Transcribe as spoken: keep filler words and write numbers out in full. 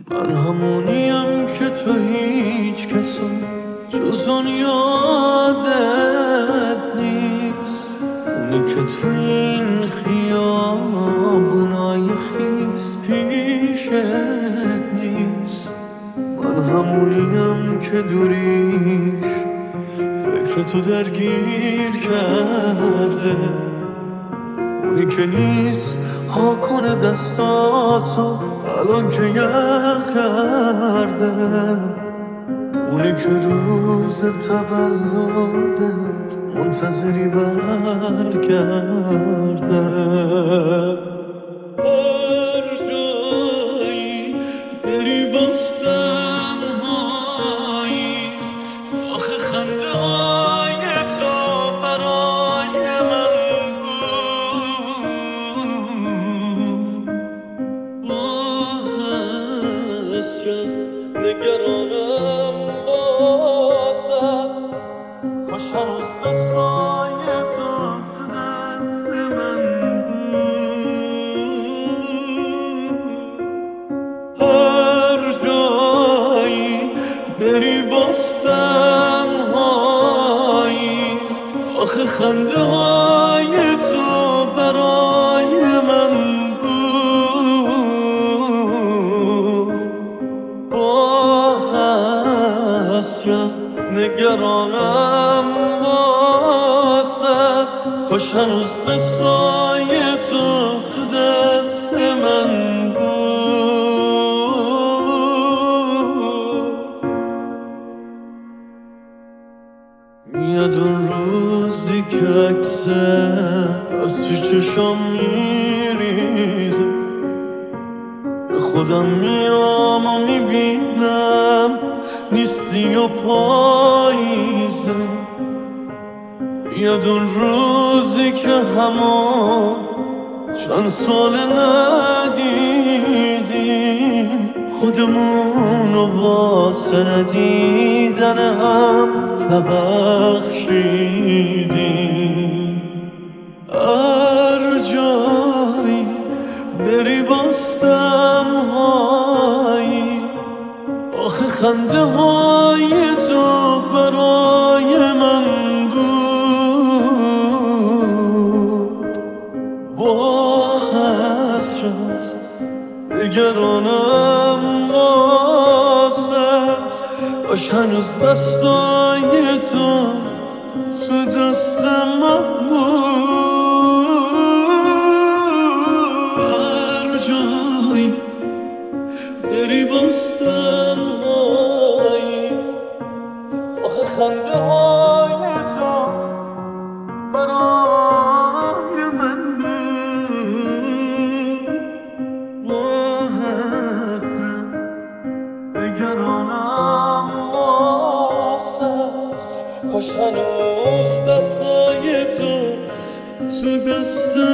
من همونیم که تو هیچ کسو جز اون یادت نیست، اونی که تو این خیابونای خیس پیشت نیست. من همونیم که دوریش فکر تو درگیر کرده، اونی که نیست ها کنه دستاتو الان که یخ کرده، اونی که روز تولدت منتظری برگرده. هر جایی بری باز تنهایی، آخه خنده های تو برای من بود. با حسرت نگرانم واسه، کاش هنوز دستای تو تو دست من بود. هر جایی بری باز تنهایی، آخه خنده های تو برای من بود. با حسرت نگرانم واسه، کاش هنوز قصای تو تو دست من بود. میاد اون روزی که عکسه از تو چشم میریزه، به خودم میام و میبینم نیستی و پاییزه. میاد اون روزی که همون چند سال ندیدیم، خودمونو واسه ندیدن هم نبخشیدیم. هر جایی بری باز تنهایی، آخه خنده های تو برای من بود. با حسرت نگرانم واسه، کاش هنوز دستای تو تو دست من بود. هر جایی بری باز تنهایی، آخه خنده های تو برای من بود. با حسرت نگرانم واسه، کاش هنوز دستای تو تو دست